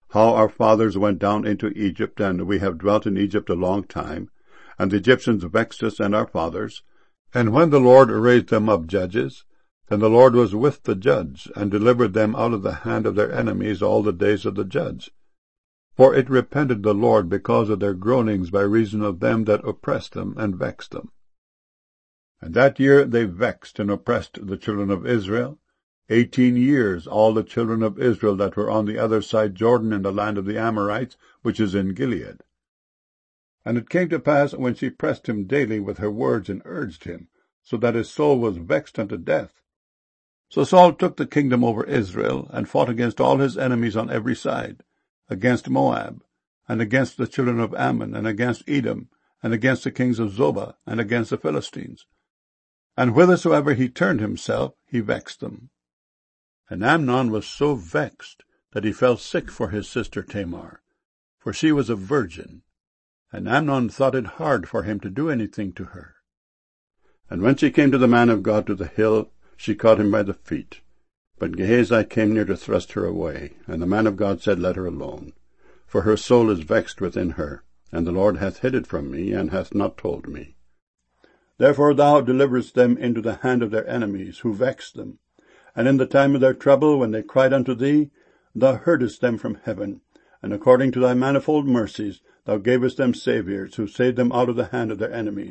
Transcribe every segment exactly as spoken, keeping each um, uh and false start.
how our fathers went down into Egypt, and we have dwelt in Egypt a long time, and the Egyptians vexed us and our fathers. And when the Lord raised them up judges, then the Lord was with the judge, and delivered them out of the hand of their enemies all the days of the judge. For it repented the Lord because of their groanings by reason of them that oppressed them and vexed them. And that year they vexed and oppressed the children of Israel. Eighteen years all the children of Israel that were on the other side Jordan in the land of the Amorites, which is in Gilead. And it came to pass, when she pressed him daily with her words and urged him, so that his soul was vexed unto death. So Saul took the kingdom over Israel, and fought against all his enemies on every side, against Moab, and against the children of Ammon, and against Edom, and against the kings of Zobah, and against the Philistines. And whithersoever he turned himself, he vexed them. And Amnon was so vexed that he fell sick for his sister Tamar, for she was a virgin. And Amnon thought it hard for him to do anything to her. And when she came to the man of God to the hill, she caught him by the feet. But Gehazi came near to thrust her away, and the man of God said, Let her alone, for her soul is vexed within her, and the Lord hath hid it from me, and hath not told me. Therefore thou deliverest them into the hand of their enemies, who vexed them. And in the time of their trouble, when they cried unto thee, thou heardest them from heaven, and according to thy manifold mercies thou gavest them saviours, who saved them out of the hand of their enemies.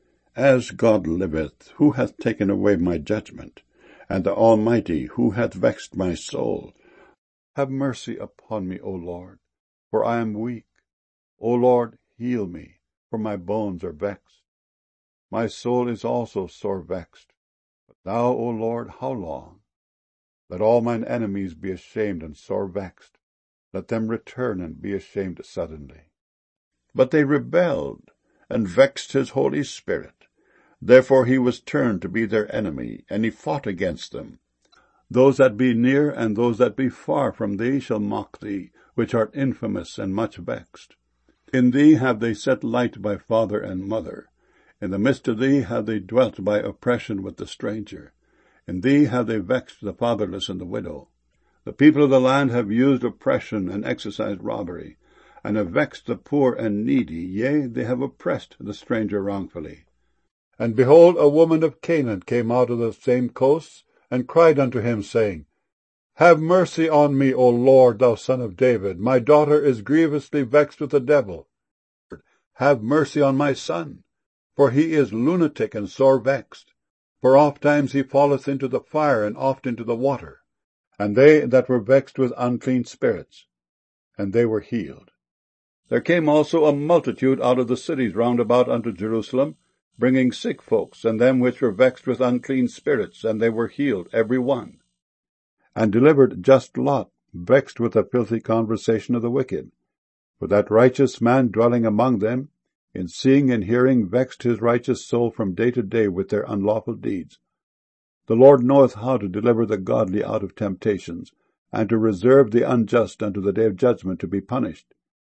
As God liveth, who hath taken away my judgment, and the Almighty, who hath vexed my soul? Have mercy upon me, O Lord, for I am weak. O Lord, heal me, for my bones are vexed. My soul is also sore vexed. But thou, O Lord, how long? Let all mine enemies be ashamed and sore vexed. Let them return and be ashamed suddenly. But they rebelled, and vexed his Holy Spirit. Therefore he was turned to be their enemy, and he fought against them. Those that be near and those that be far from thee shall mock thee, which art infamous and much vexed. In thee have they set light by father and mother. In the midst of thee have they dwelt by oppression with the stranger. In thee have they vexed the fatherless and the widow. The people of the land have used oppression and exercised robbery, and have vexed the poor and needy, yea, they have oppressed the stranger wrongfully. And behold, a woman of Canaan came out of the same coasts, and cried unto him, saying, Have mercy on me, O Lord, thou son of David. My daughter is grievously vexed with the devil. Have mercy on my son, for he is lunatic and sore vexed. For oft times he falleth into the fire, and oft into the water. And they that were vexed with unclean spirits, and they were healed. There came also a multitude out of the cities round about unto Jerusalem, bringing sick folks, and them which were vexed with unclean spirits, and they were healed, every one. And delivered just Lot, vexed with the filthy conversation of the wicked. For that righteous man dwelling among them, in seeing and hearing, vexed his righteous soul from day to day with their unlawful deeds. The Lord knoweth how to deliver the godly out of temptations, and to reserve the unjust unto the day of judgment to be punished.